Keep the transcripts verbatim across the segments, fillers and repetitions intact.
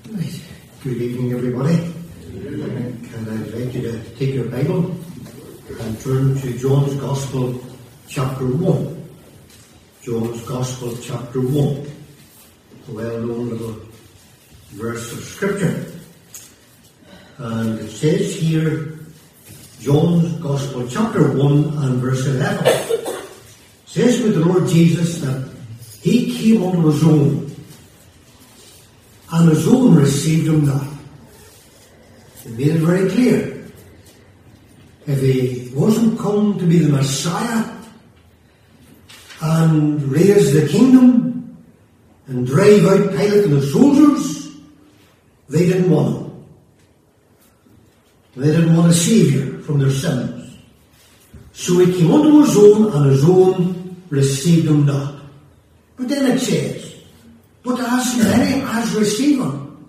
Right. Good evening, everybody. And I'd like you to take your Bible and turn to John's Gospel, chapter one. John's Gospel, chapter one. A well-known little verse of Scripture. And it says here, John's Gospel, chapter one and verse eleven. It says with the Lord Jesus that he came unto his own, and his own received him not. He made it very clear. If he wasn't come to be the Messiah and raise the kingdom and drive out Pilate and the soldiers, they didn't want him. They didn't want a saviour from their sins. So he came unto his own, and his own received him not. But then it says, but as many as receive him.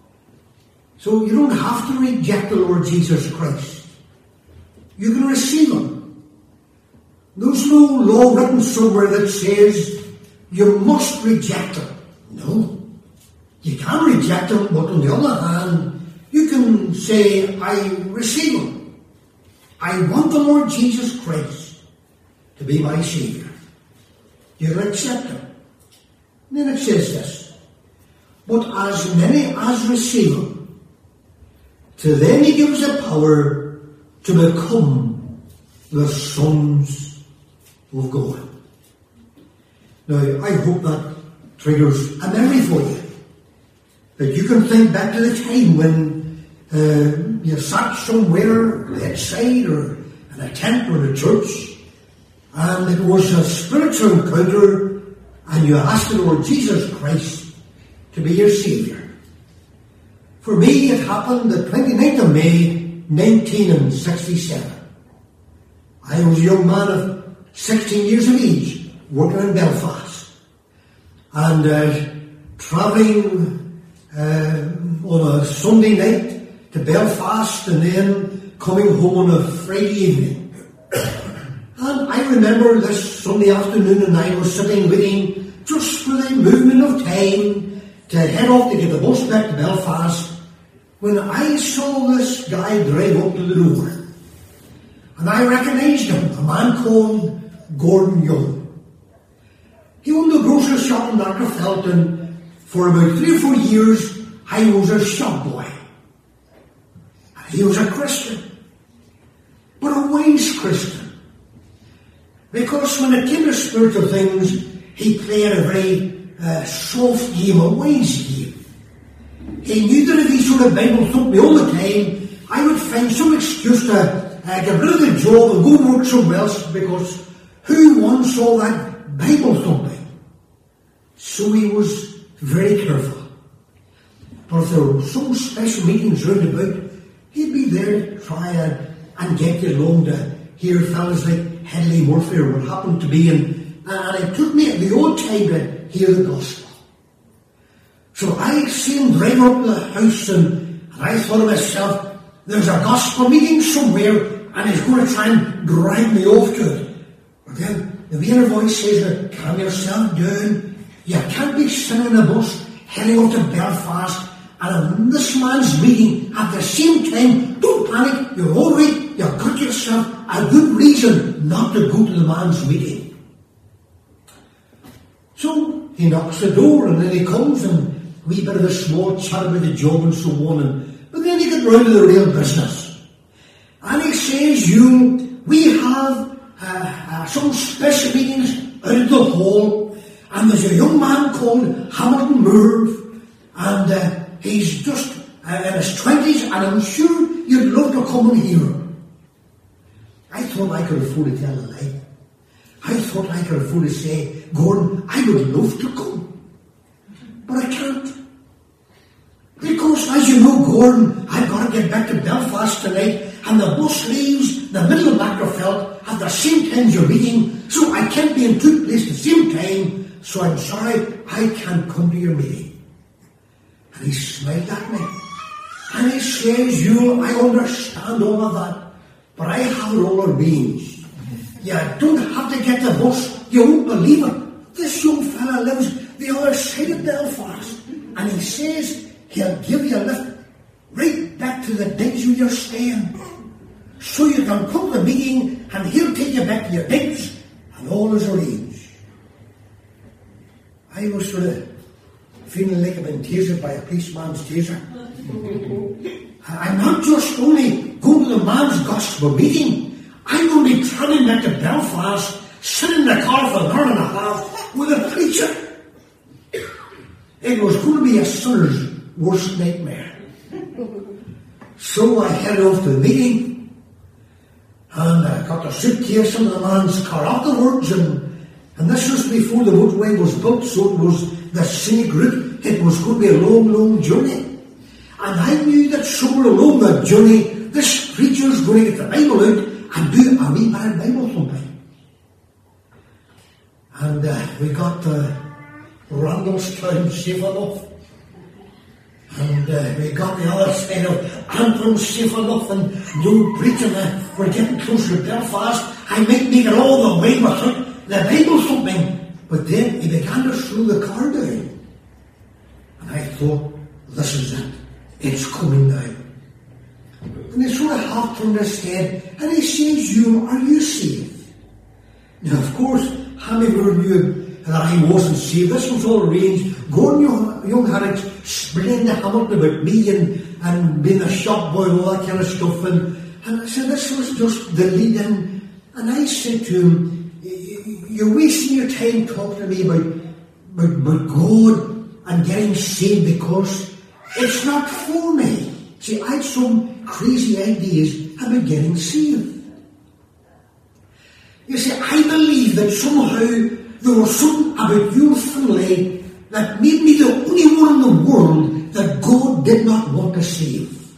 So you don't have to reject the Lord Jesus Christ. You can receive him. There's no law written somewhere that says you must reject him. No. You can reject him, but on the other hand, you can say, I receive him. I want the Lord Jesus Christ to be my Saviour. You'll accept him. And then it says this, but as many as receive him, to them he gives the power to become the sons of God. Now, I hope that triggers a memory for you. That you can think back to the time when uh, you sat somewhere outside or in a tent or in a church, and it was a spiritual encounter, and you asked the Lord Jesus Christ to be your Saviour. For me, it happened the twenty-ninth of May, nineteen sixty-seven. I was a young man of sixteen years of age, working in Belfast, and uh, travelling uh, on a Sunday night to Belfast, and then coming home on a Friday evening. And I remember this Sunday afternoon, and I was sitting waiting just for the movement of time to head off to get the bus back to Belfast, when I saw this guy drive up to the door. And I recognised him, a man called Gordon Young. He owned a grocery shop in Dockerfeld, and for about three or four years, I was a shop boy. And he was a Christian, but a wise Christian. Because when it came to spiritual things, he played a very uh, soft game, a wise game. He knew that if he sort of Bible thumped me all the time, I would find some excuse to uh, get rid of the job and go work somewhere else, because who wants all that Bible thumping? So he was very careful. But if there were some special meetings round about, he'd be there to try and, and get you along to hear fellas like Hedley Murphy or what happened to be, and, and it took me at the old time to hear the gospel. So I seen him drive up to the house, and, and I thought to myself, there's a gospel meeting somewhere, and he's going to try and drive me off to it. But then the inner voice says, calm yourself down. You can't be sitting in a bus heading up to Belfast, and in this man's meeting at the same time. Don't panic, you're all right, you've got yourself a good reason not to go to the man's meeting. So he knocks the door, and then he comes, and a wee bit of a small chat about the job and so on, and but then he gets round to the real business. And he says, you, we have uh, uh, some special meetings out of the hall, and there's a young man called Hamilton Merv, and uh, he's just uh, in his twenties, and I'm sure you'd love to come and hear him. I thought I could afford to tell a lie. I thought I could afford to say, Gordon, I would love to come. But I can't. Because, as you know, Gordon, I've got to get back to Belfast tonight, and the bus leaves the middle of Macrofeld at the same time you're meeting, so I can't be in two places at the same time, so I'm sorry, I can't come to your meeting. And he smiled at me. And he says, you, I understand all of that, but I have it all arranged. You don't have to get the bus. You won't believe it. This young fella lives the other side of Belfast. And he says He'll give you a lift right back to the digs where you're staying. So you can come to the meeting and he'll take you back to your digs and all is arranged. I was sort of feeling like I've been tasered by a policeman's taser. I'm not just only going to the man's gospel meeting. I'm going to be travelling back to Belfast, sitting in the car for an hour and a half with a preacher. It was going to be a sinner's worst nightmare. So I headed off to the meeting, and I got the suitcase in the man's car afterwards, and, and this was before the motorway was built, so it was the scenic route. It was going to be a long, long journey. And I knew that somewhere along that journey, this preacher's going to get the Bible out and do a wee bit of Bible thumping. And uh, we got to Randallstown safe enough. And uh, we got the other side of Antrim safe enough, and no preaching. Uh, we're getting closer to Belfast. I might make it all the way without the Bible thumping. But then he began to slow the car down. And I thought, this is it. It's coming now. And he sort of half turned his head and he says, you, are you saved? Now, of course, Hamilton knew that I wasn't saved. This was all arranged. Gordon Young, young had explained to Hamilton about me and, and being a shop boy and all that kind of stuff. And, and I said, this was just the lead-in. And I said to him, you're wasting your time talking to me about, about, about God and getting saved because it's not for me. See, I had some crazy ideas about getting saved. You see, I believe that somehow there was something about your family that made me the only one in the world that God did not want to save.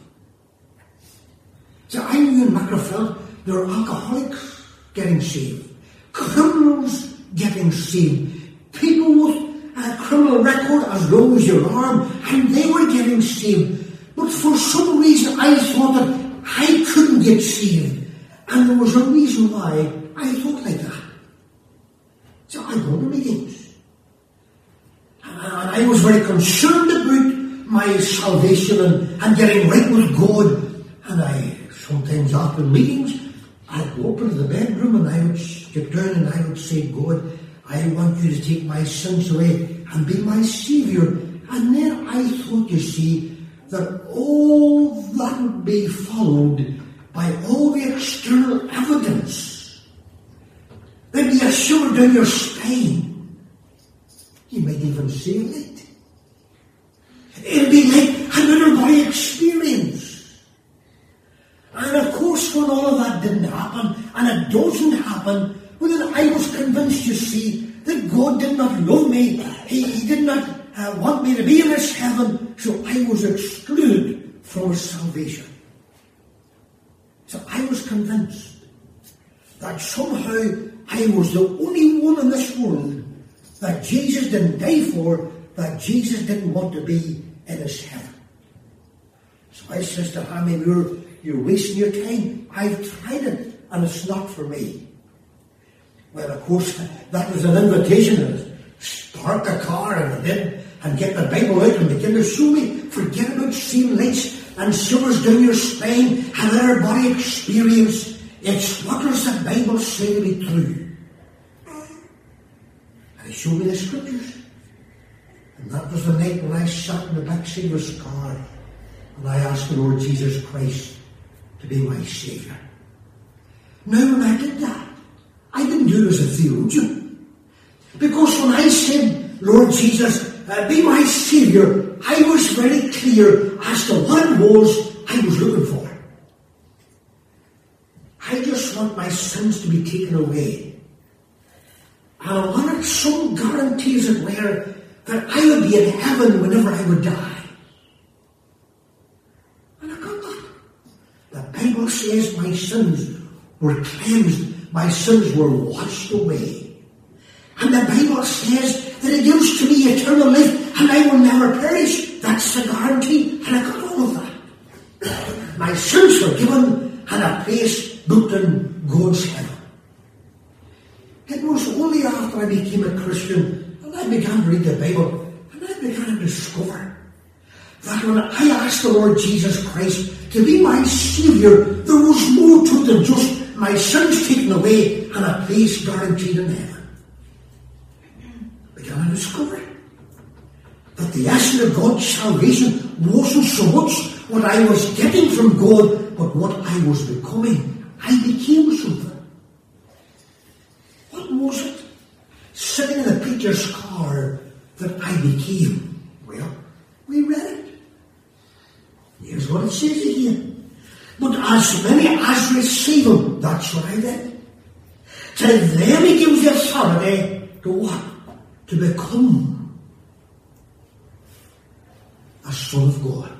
See, I knew in Macrofeld there were alcoholics getting saved, criminals getting saved, people with a criminal record as long as your arm, and they were getting saved. But for some reason I thought that I couldn't get saved. And there was a reason why I thought like that. So I go to meetings. And I was very concerned about my salvation and, and getting right with God. And I, sometimes after meetings, I'd go up into the bedroom and I would get down and I would say, God, I want you to take my sins away and be my Saviour. And then I thought, you see, that all that would be followed by all the external evidence. There'd be a shiver down your spine. You might even say it. It'd be like an out-of-body experience. And of course, when all of that didn't happen, and it doesn't happen, well then I was convinced, you see, that God did not love me. He, he did not uh, want me to be in His heaven, so I was excluded from His salvation. So I was convinced that somehow I was the only one in this world that Jesus didn't die for, that Jesus didn't want to be in His heaven. So I says to Hammy, you're, you're wasting your time. I've tried it, and it's not for me. Well, of course, that was an invitation to park the car and I did, and get the Bible out and begin to show me. Forget about seeing lights and shivers down your spine and their body experience. It's what does the Bible say to be true? And He showed me the scriptures. And that was the night when I sat in the backseat of His car and I asked the Lord Jesus Christ to be my Saviour. Now when I did that, I didn't do it as a theologian. Because when I said, Lord Jesus, uh, be my Saviour, I was very clear as to what it was I was looking for. I just want my sins to be taken away. And I wanted some guarantees it were that I would be in heaven whenever I would die. And I got that. The Bible says my sins were cleansed. My sins were washed away. And the Bible says that it gives to me eternal life and I will never perish. That's the guarantee. And I got all of that. My sins were given and a place booked in God's heaven. It was only after I became a Christian and I began to read the Bible and I began to discover that when I asked the Lord Jesus Christ to be my Saviour, there was more to it than just my sins taken away and a place guaranteed in heaven. I began to discover that the essence of God's salvation wasn't so much what I was getting from God, but what I was becoming. I became something. What was it? Sitting in the preacher's car that I became. Well, we read it. Here's what it says again. But as many as receive him, that's what I did. To them he gives the authority to what? To become a son of God.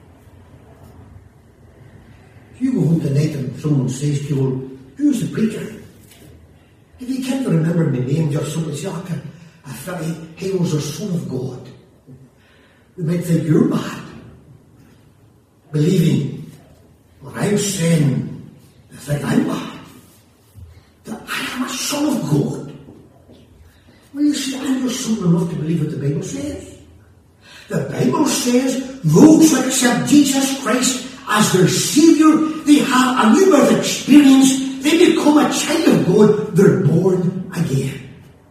If you go home tonight and someone says to you, well, who's the preacher? If you can't remember my name, just somebody say, oh, I thought he, he was a son of God. You might think you're mad. Believing what I'm saying, they think I'm mad. That I am a son of God. Well, you see, I'm just simple enough to believe what the Bible says. The Bible says those who accept Jesus Christ as their Saviour, they have a new birth experience, they become a child of God, they're born again.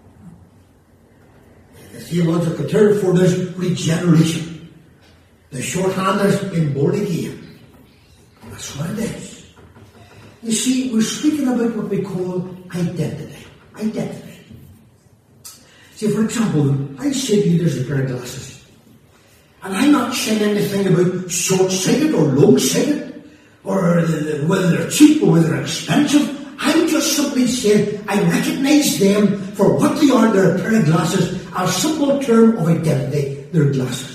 The theological term for this regeneration. The shorthand is being born again. That's what it is. You see, we're speaking about what we call identity. Identity. See, for example, I say to you there's a pair of glasses. And I'm not saying anything about short-sighted or long-sighted, or whether they're cheap or whether they're expensive. I'm just simply saying I recognise them for what they are. They're a pair of glasses, a simple term of identity. They're glasses.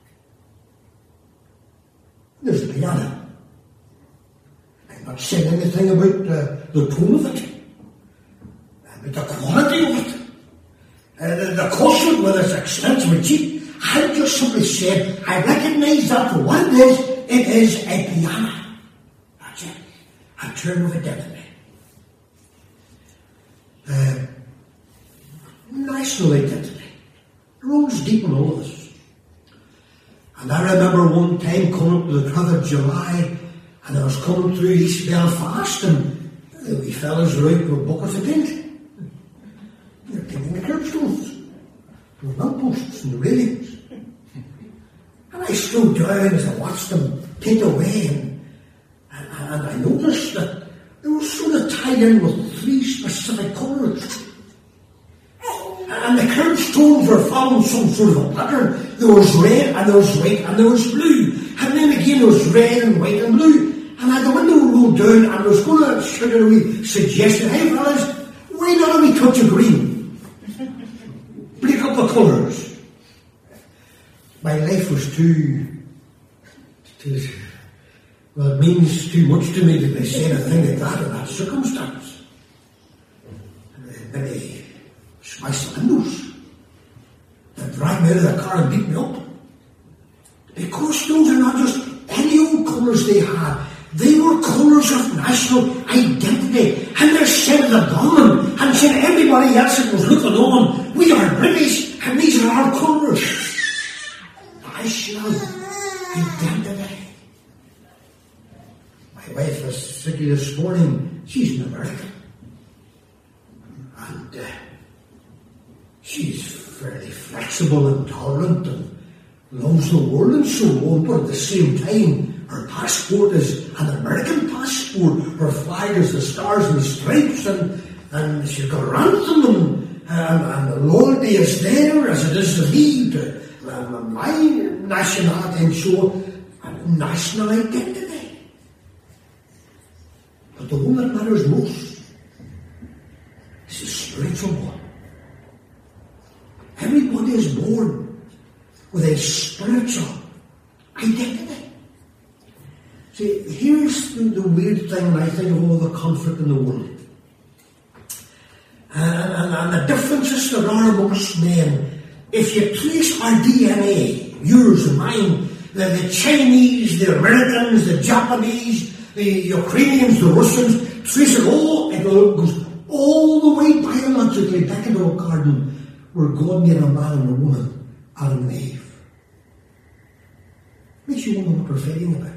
There's a piano. I'm not saying anything about uh, the tone of it, about the quality of it, uh, the, the cost of it, whether it's expensive or cheap. I'm just simply saying I recognise that for what it is. It is a piano. That's it. A term of identity. Uh, national identity. It runs deep in all of us. And I remember one time coming to the twelfth of July, and I was coming through East Belfast, and the wee fellas were out with buckets of paint. They were painting the curbstones, the lampposts and the railings. And I slowed down as I watched them paint away, and, and, and I noticed that they were sort of tied in with three specific colours. And the curbstones were following some sort of a pattern. There was red, and there was white, and there was blue. And then again there was red and white and blue. And I had the window rolled down, and I was going to shout a wee suggestion, hey fellas, why not have we touch of green? Break up the colours. My life was too, too, well, it means too much to me to be saying a thing like that in that circumstance. Maybe smash the windows. They dragged me out of the car and beat me up. Because those are not just any old colours they had. They were colours of national identity. And they're saying the government and saying everybody else that was looking on, we are British and these are our colours. National identity. My wife was sitting this morning. She's an American. And uh, she's fairly flexible and tolerant and loves the world and so on, but at the same time, her passport is an American passport. Her flag is the stars and stripes, and, and she's got her anthem, and, and, and the loyalty is there as it is to me, to uh, my nationality and so on, national identity. But the one that matters most is the spiritual one. Everybody is born with a spiritual identity. See, here's the, the weird thing when I think of all the conflict in the world. And, and, and the differences there are amongst men. If you trace our D N A, yours and mine, the, the Chinese, the Americans, the Japanese, the Ukrainians, the Russians, trace it all, it goes all the way biologically back into a garden where God made a man and a woman, Adam and Eve. Makes you wonder what we're fighting about.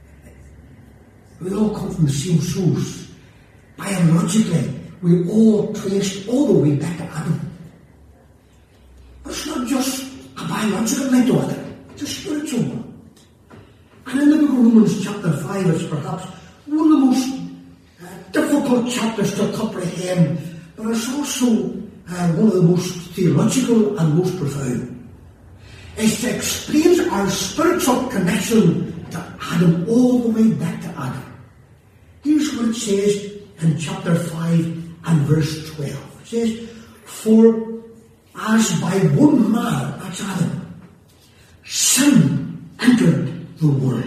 We all come from the same source. Biologically, we all traced all the way back to Adam. But it's not just a biological link to Adam, it's a spiritual one. And in the book of Romans chapter five, it's perhaps one of the most uh, difficult chapters to comprehend, but it's also uh, one of the most theological and most profound. It's to explain our spiritual connection to Adam all the way back to Adam. Here's what it says in chapter five and verse twelve. It says, "For as by one man," that's Adam, "sin entered the world."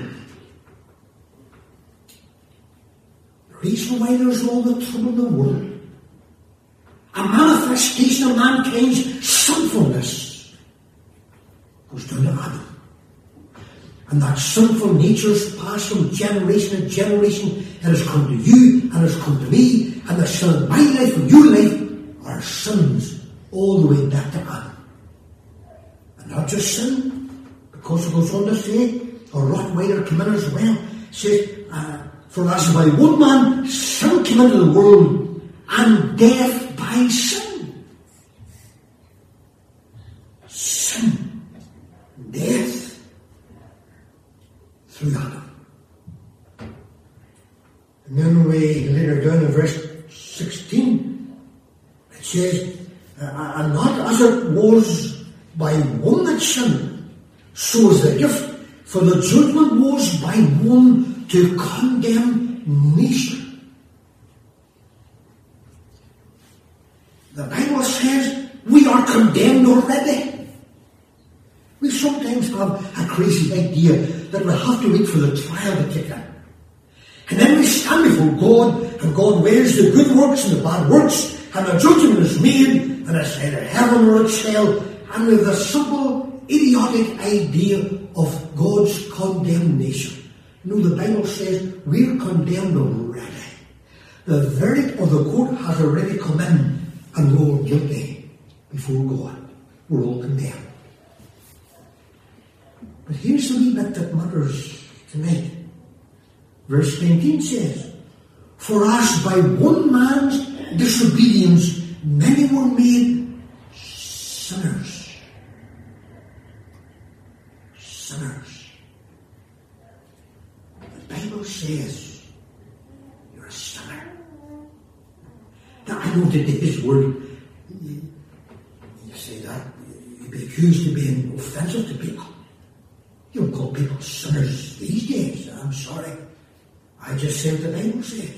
The reason why there's all the trouble in the world, a manifestation of mankind's sinfulness, goes down to Adam. And that sinful nature's passed from generation to generation. It has come to you, and has come to me, and the sin of my life and your life are sins all the way back to Adam. And not just sin, because it goes on to say, a Rottweiler came in as well. It says, uh, "For as by one man sin came into the world, and death by sin." Sin, death, through Adam. And then we later down in verse sixteen, it says, uh, "And not as it was by one that sinned, so is the gift, for the judgment was by one to condemnation." The Bible says we are condemned already. We sometimes have a crazy idea that we have to wait for the trial to kick in. And then we stand before God, and God weighs the good works and the bad works, and the judgment is made, and it's either heaven or it's hell, and with the simple, idiotic idea of God's condemnation. You know, the Bible says we're condemned already. The verdict of the court has already come in, and we're all guilty before God. We're all condemned. But here's the wee bit that matters tonight. Verse nineteen says, "For as by one man's disobedience many were made sinners." Sinners. The Bible says you're a sinner. Now I know today's word, you, you say that, you'd be accused of being offensive to people. You don't call people sinners these days. I'm sorry. I just say what the Bible says.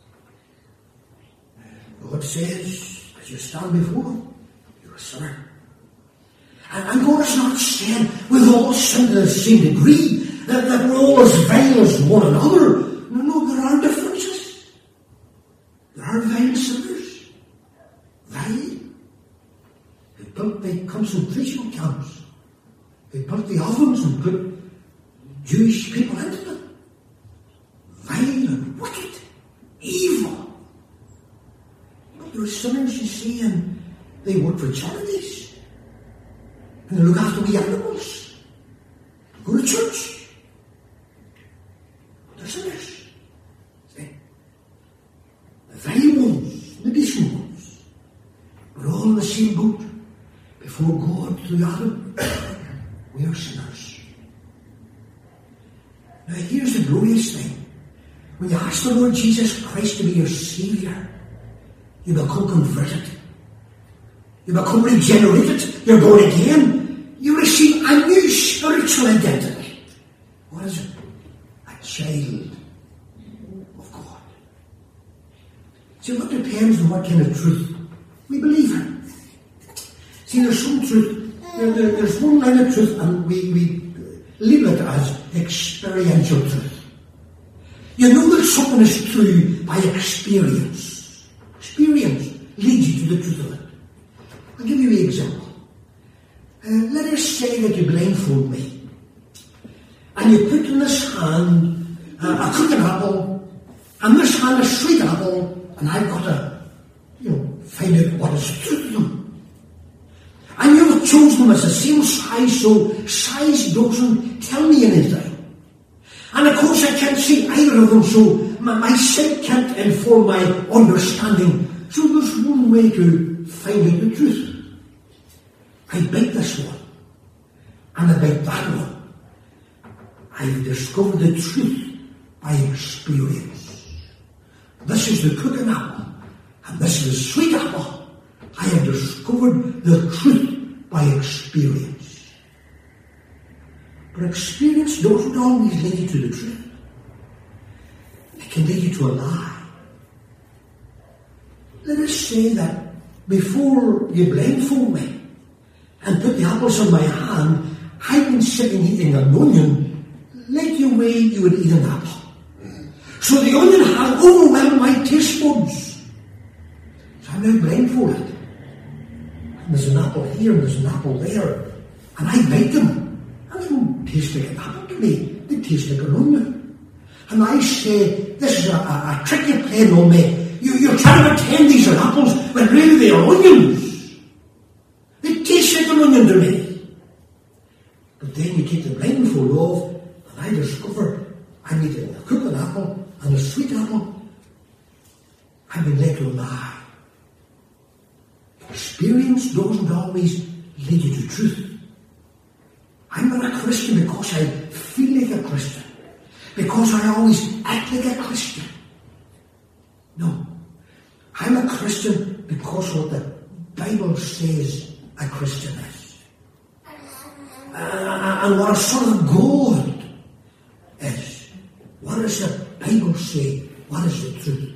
God says, as you stand before Him, you're a sinner. And, and God is not saying we've all sinned to the same degree, that, that we're all as vile as one another. No, no, there are differences. There are vile sinners. Vile. They built the concentration camps. They built the ovens and put Jewish people into them. Vile and wicked, evil. But there are sinners, you see, and they work for charities. And they look after the animals. They go to church. But they're sinners. See? The vile ones, the decent ones. We're all in the same boat before God through Adam. We are sinners. Now here's the glorious thing. When you ask the Lord Jesus Christ to be your Saviour, you become converted. You become regenerated. You're born again. You receive a new spiritual identity. What is it? A child of God. See, what depends on what kind of truth we believe in. See, there's some truth. There, there, there's one line of truth, and we, we label it as experiential truth. You know that something is true by experience. Experience leads you to the truth of it. I'll give you an example. Uh, let us say that you blindfold me, and you put in this hand uh, a crooked apple, and this hand a sweet apple, and I've got to, you know, find out what is the truth of them. And you have chosen them as the same size, so size doesn't tell me anything. clear of them so my, my sight can't inform my understanding. So there's one way to find out the truth. I bite this one, and I bite that one. I've discovered the truth by experience. This is the cooking apple, and this is the sweet apple. I have discovered the truth by experience. But experience doesn't always lead you to the truth. It can lead you to a lie. Let us say that before you blindfold me and put the apples in my hand, I've been sitting eating an onion like the way you would eat an apple. So the onion had overwhelmed my taste buds. So I'm now blindfolded. And there's an apple here and there's an apple there. And I bite them. And they don't taste like an apple to me. They taste like an onion. And I say, this is a, a, a trick you're playing on me. You, you're trying to pretend these are apples when really they are onions. They taste like an onion to me. But then you take the blindfold off, and I discover I'm eating a cooking apple and a sweet apple. I've been led to a lie. Experience doesn't always lead you to truth. I'm not a Christian because I feel like a Christian. Because I always act like a Christian. No. I'm a Christian because what the Bible says a Christian is. Uh, and what a son of God is. What does the Bible say? What is the truth?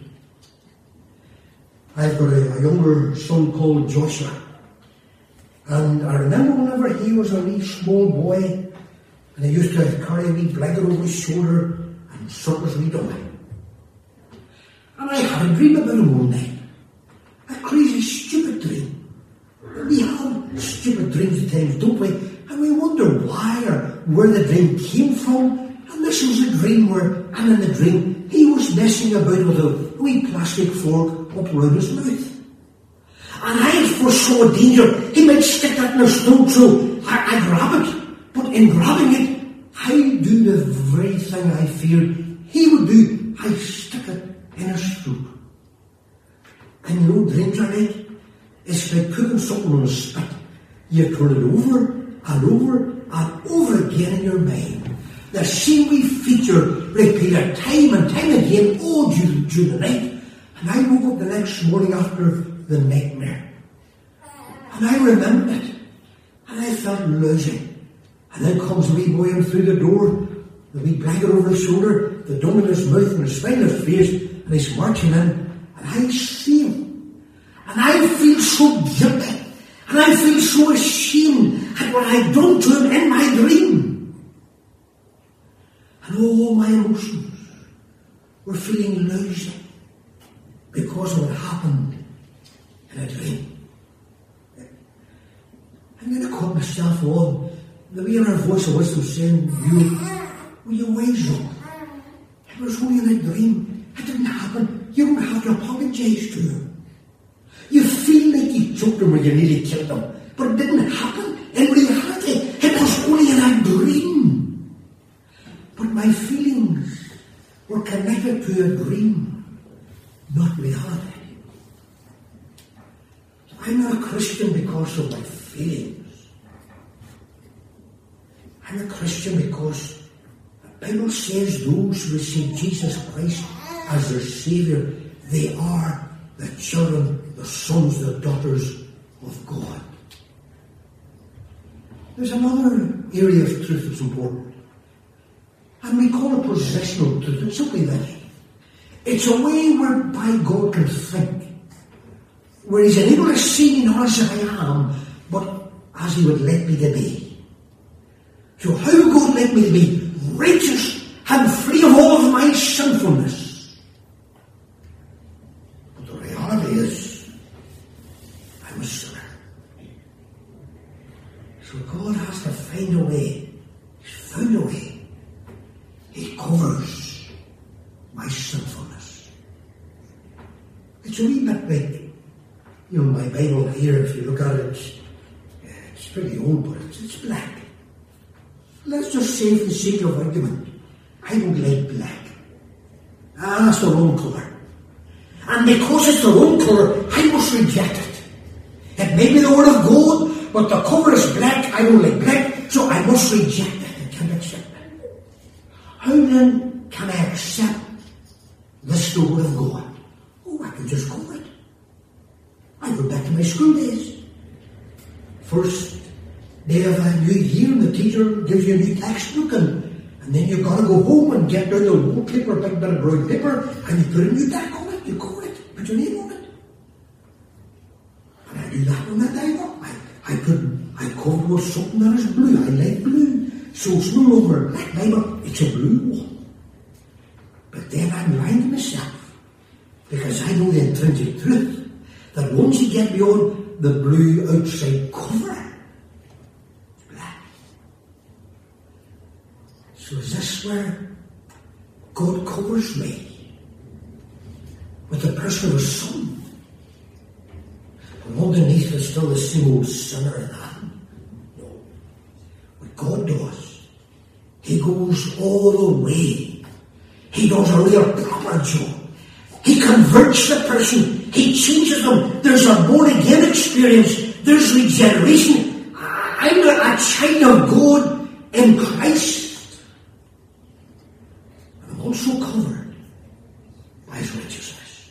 I've got a, a younger son called Joshua. And I remember whenever he was a wee small boy, and he used to carry a wee blanket over his shoulder and circus wee donkey. And I had a dream about him one night. A crazy, stupid dream. We have stupid dreams at times, don't we? And we wonder why or where the dream came from. And this was a dream where, and in the dream, he was messing about with a wee plastic fork up around his mouth. And I foresaw a danger. He might stick that in his throat, so I, I grab it. But in grabbing it, I do the very thing I feared he would do. I stick it in his throat. And you know, dreams are like, it's like cooking something on a spit. You turn it over and over and over again in your mind. The same wee feature repeated time and time again all during, during the night. And I woke up the next morning after the nightmare. And I remembered it. And I felt lousy. And then comes the wee boy in through the door, the wee blanket over his shoulder, the dung in his mouth and his smile in his face, and he's marching in. And I see him. And I feel so guilty. And I feel so ashamed at what I'd done to him in my dream. And all my emotions were feeling lousy because of what happened in a dream. And then I caught myself on the wee inner voice of wisdom saying, you, will you wise up? It was only in a dream. It didn't happen. You don't have to apologize to him. You feel like you choked him or you nearly killed him. But it didn't happen. In reality, it was only in a dream. But my feelings were connected to a dream, not reality. I'm not a Christian because of my feelings. I'm a Christian because the Bible says those who receive Jesus Christ as their Saviour, they are the children, the sons, the daughters of God. There's another area of truth that's important. And we call it possessional truth. It's simply this. It's a way whereby God can think. Where He's unable to see me not as I am, but as He would like me to be. So how would God like me to be righteous and free of all of my sinfulness? But the reality is, I'm a sinner. So God has to find a way. He's found a way. He covers my sinfulness. It's a wee bit like, you know, my Bible here, if you look at it, it's pretty old, but it's, it's black. Let's just say for the sake of argument, I don't like black. Ah, it's the wrong colour. And because it's the wrong colour, I must reject it. It may be the Word of God, but the cover is black. I don't like black, so I must reject it. I can't accept it. How then can I accept this, the Word of God? Oh, I can just cover it. I go back to my school days. First day of a new year, and the teacher gives you a new textbook, and, and then you've got to go home and get down the wallpaper, a big bit of brown paper, and you put a new deck on it, you cover it, put your name on it. And I do that on that day. I, I put, I covered with something that is blue. I like blue. So it's no longer a black Bible, it's a blue one. But then I'm lying to myself, because I know the intrinsic truth, that once you get beyond the blue outside cover, it's black. So is this where God covers me? With the person of His Son? And underneath is still the same old sinner in Adam? No. What God does, He goes all the way. He does a real proper job. He converts the person. He changes them. There's a born-again experience. There's regeneration. I'm a child of God in Christ. And I'm also covered by His righteousness.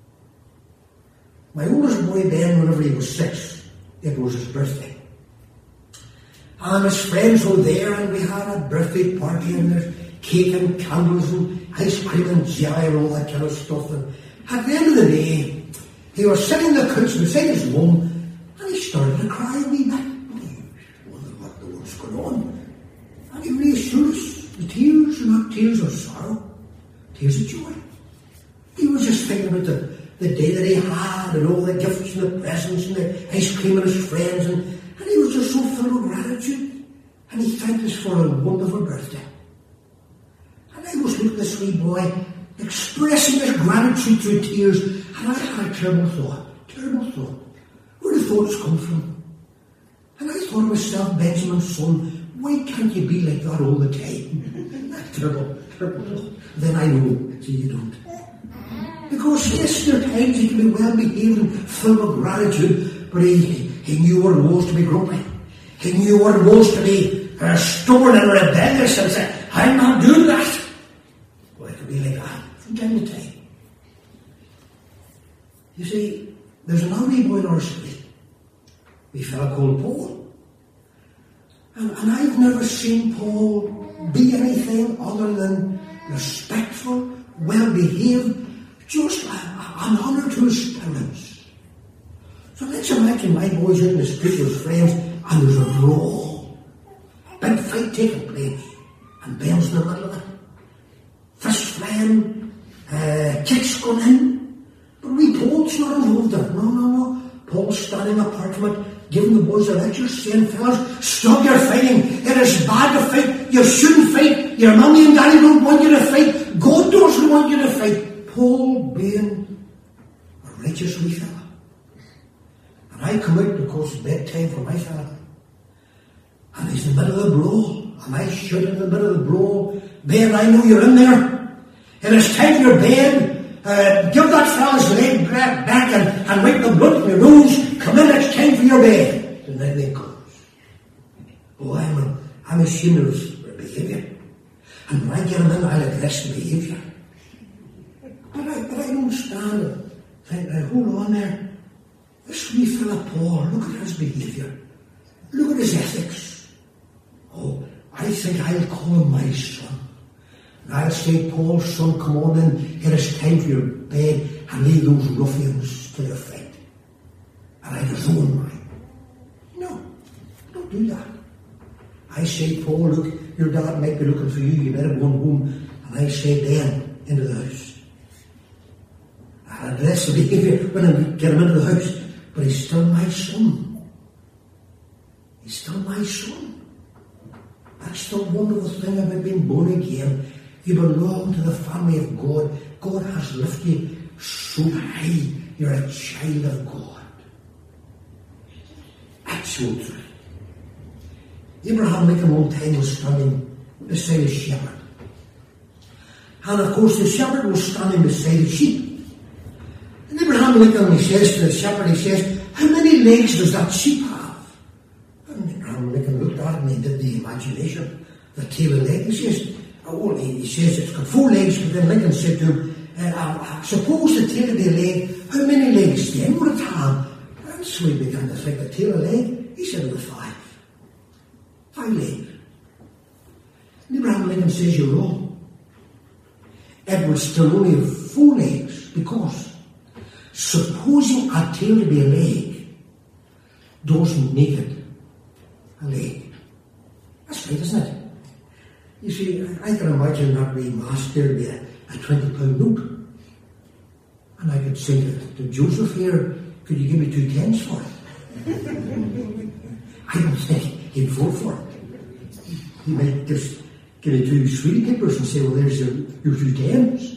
My oldest boy Ben, whenever he was six, it was his birthday. And his friends were there, and we had a birthday party, and there's cake and candles and ice cream and jelly and all that kind of stuff. And at the end of the day, he was sitting in the couch beside his mum, and he started to cry a wee bit. I wonder what the world's going on. And he reassured us, the tears are not tears of sorrow, tears of joy. He was just thinking about the, the day that he had, and all the gifts and the presents and the ice cream and his friends, and, and he was just so full of gratitude. And he thanked us for a wonderful birthday. And I was looking at this wee boy, expressing his gratitude through tears, and I had a terrible thought, terrible thought. Where do thoughts come from? And I thought to myself, Benjamin's son, why can't you be like that all the time? terrible, terrible thought. Then I know, see, you don't. Because yes, there are times he can be well behaved and full of gratitude, but he, he knew what it was to be grumpy. He knew what it was to be uh, stubborn and rebellious and say, I'm not doing that. Well, it could be like that from time to time. You see, there's an army boy in our city, a fellow called Paul. And, and I've never seen Paul be anything other than respectful, well-behaved, just a, a, an honour to his parents. So let's imagine my boys out in the street with his friends, and there's a brawl. Big fight taking place, and Ben's in the middle of it. Fist flying, uh, kicks going in. But we Paul's not involved in it. No, no, no. Paul's standing apart from it, giving the boys a lecture, saying, fellas, stop your fighting. It is bad to fight. You shouldn't fight. Your mummy and daddy don't want you to fight. God doesn't want you to fight. Paul being a righteous wee fella. And I come out because it's bedtime for my fella. And he's in the middle of the brawl. And I shout in the middle of the brawl, Ben, I know you're in there. It is time for your bed. Uh, give that fella's leg back and, and wipe the blood from your nose. Come in, it's time for your bed. And then they comes. Oh, I'm, a, I'm ashamed of his behaviour. And when I get him in, I'll address the behaviour. But I, but I don't stand and think, now, hold on there. This wee fella Paul, look at his behaviour. Look at his ethics. Oh, I think I'll call him my son. And I'll say, Paul's son, come on in, it is time for your bed, and leave those ruffians to their fate. And I just own mine. No, don't do that. I say, Paul, look, your dad might be looking for you, you better go home. And I say, Ben, into the house. I'll address the behaviour when I get him into the house. But he's still my son. He's still my son. That's the wonderful thing about being born again. You belong to the family of God. God has lifted you so high. You're a child of God. That's so true. Abraham Lincoln one time was standing beside a shepherd. And of course the shepherd was standing beside the sheep. And Abraham Lincoln, he says to the shepherd, he says, how many legs does that sheep have? And Abraham Lincoln looked at him and he did the imagination, the tail and leg. He says, oh, he, he says it's got four legs, but then Lincoln said to him, uh, suppose the tail of the leg, how many legs then would it have? And so he began to think, the tail of the leg? He said it was five. Five legs. And Abraham Lincoln says, you're wrong. It would still only have four legs, because supposing a tail to be a leg doesn't make it a leg. That's right, isn't it? You see, I can imagine that wee master would be a, a twenty pound note. And I could say to, to Joseph here, could you give me two tens for it? I don't think he'd vote for it. He might just give me two sweetie kippers and say, well, there's your, your two tens.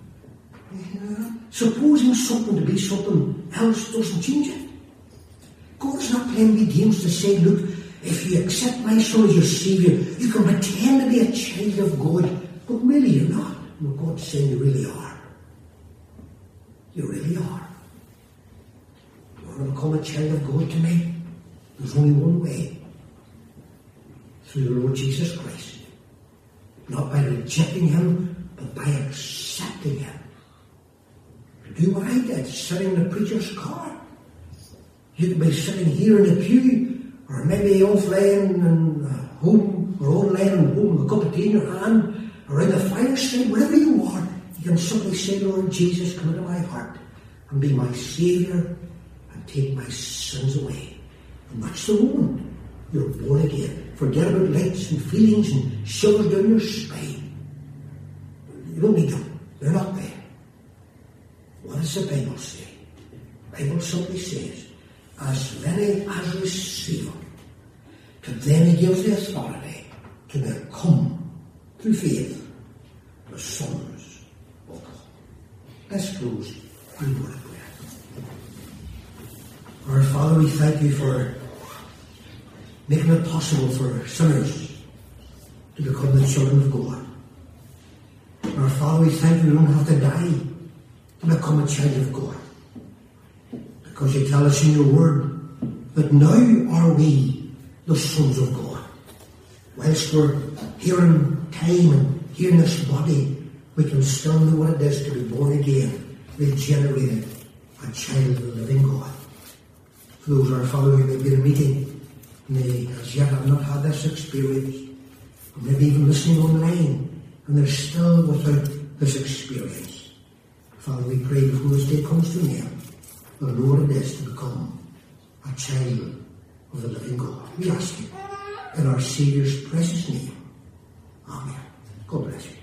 Yeah. Supposing something to be something else doesn't change it. God's not playing me games to say, look, if you accept my son as your Saviour, you can pretend to be a child of God, but really you're not. Well, God's saying you really are. You really are. You want to become a child of God tonight? There's only one way. Through the Lord Jesus Christ. Not by rejecting him, but by accepting him. Do what I did, sitting in the preacher's car. You could be sitting here in the pew, or maybe offline and uh, home, or online and home with a cup of tea in your hand, or in the fireside, wherever you are, you can simply say, Lord Jesus, come into my heart and be my Saviour and take my sins away. And that's the moment you're born again. Forget about lights and feelings and shivers down your spine. You don't need them. They're not there. What does the Bible say? The Bible simply says, as many as receive him, to them he gives the authority to become, through faith, the sons of God. Let's close in word of prayer. Our Father, we thank you for making it possible for sinners to become the children of God. Our Father, we thank you we don't have to die to become a child of God. Because you tell us in your word that now are we the sons of God. Whilst we're here in time and here in this body, we can still know what it is to be born again, regenerated, a child of the living God. For those, our Father, who may be in a meeting, may as yet have not had this experience, or maybe even listening online, and they're still without this experience. Father, we pray before this day comes to an end, the Lord it is to become a child of the living God. We ask you in our Saviour's precious name. Amen. God bless you.